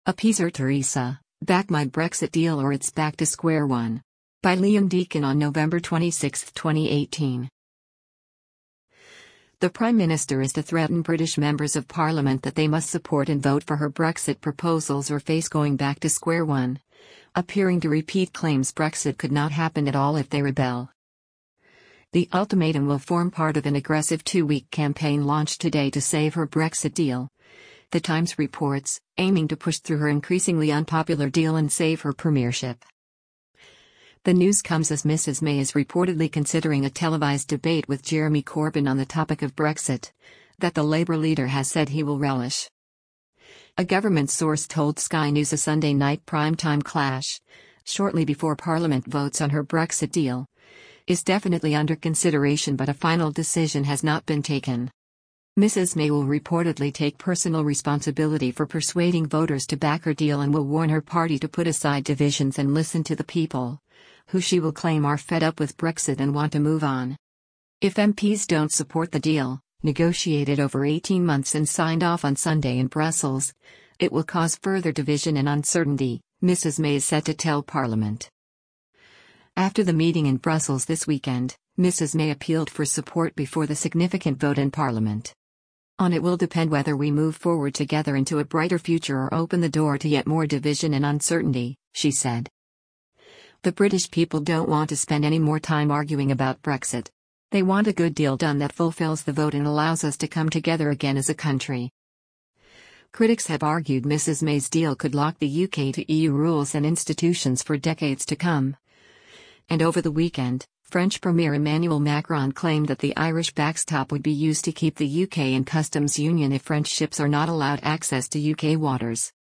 Appease her, Theresa, back my Brexit deal or it's back to square one. By Liam Deacon on November 26, 2018. The Prime Minister is to threaten British members of Parliament that they must support and vote for her Brexit proposals or face going back to square one, appearing to repeat claims Brexit could not happen at all if they rebel. The ultimatum will form part of an aggressive 2-week campaign launched today to save her Brexit deal, The Times reports, aiming to push through her increasingly unpopular deal and save her premiership. The news comes as Mrs May is reportedly considering a televised debate with Jeremy Corbyn on the topic of Brexit, that the Labour leader has said he will relish. A government source told Sky News a Sunday night primetime clash, shortly before Parliament votes on her Brexit deal, is definitely under consideration but a final decision has not been taken. Mrs May will reportedly take personal responsibility for persuading voters to back her deal and will warn her party to put aside divisions and listen to the people, who she will claim are fed up with Brexit and want to move on. If MPs don't support the deal, negotiated over 18 months and signed off on Sunday in Brussels, it will cause further division and uncertainty, Mrs May is set to tell Parliament. After the meeting in Brussels this weekend, Mrs May appealed for support before the significant vote in Parliament. On it will depend whether we move forward together into a brighter future or open the door to yet more division and uncertainty, she said. The British people don't want to spend any more time arguing about Brexit. They want a good deal done that fulfills the vote and allows us to come together again as a country. Critics have argued Mrs May's deal could lock the UK to EU rules and institutions for decades to come. And over the weekend, French Premier Emmanuel Macron claimed that the Irish backstop would be used to keep the UK in customs union if French ships are not allowed access to UK waters.